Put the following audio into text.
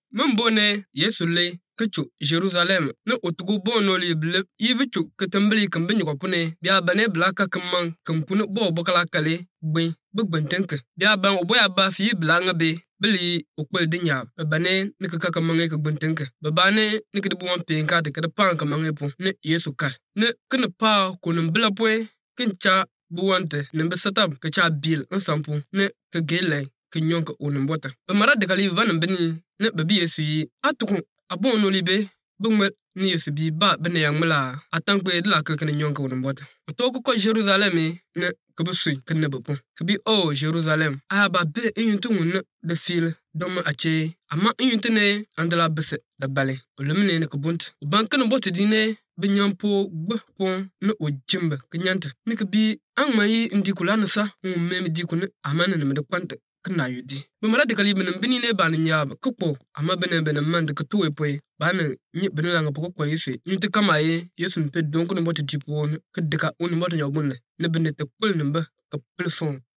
Membone Yesu le kechu Jerusalem ne otugo bono li bleb yibichu ketembli kambinyo kopune bia bane blaka kemang kempune bo bokala kale gbe begbentenke bia ban oboya ba fi blanga be bili okwel dinya bane ne kaka mange ke gbentenke babane ne kede bon penka de kede pan kamange po ne Yesu kal ne kene pa kunum bla poe kencha buwante ne besatab kecha bil ensampu ne ke gele kenyonka onumbota mara de kali ban beni ne babi Yesu yi atukun abon no libe bungmel ni Yesu bi ba bene yang mala atankwe de la kelkene nyonka onumbota to ko Jerusalem ne kebusui kenne bopo kebi o Jerusalem ba be yuntungun ne de fil dom ache ama yuntene andala bese da bale olemne ne kebunt banken bot dine binyampo gbe pon ne ojimbe kenyante ne kebi angmayi ndikula no sa mem dikune amane ne de kwante kana yudi bumara de kali benem binine ban nyaba kupo ama benem mande ke tuwe poe bana nyi benanga poko kwa Yesu yunte kamaye Yesu mpe donko ne bot dipo ne kedeka on bot nyogunne ne benete kul nemba ke pelfon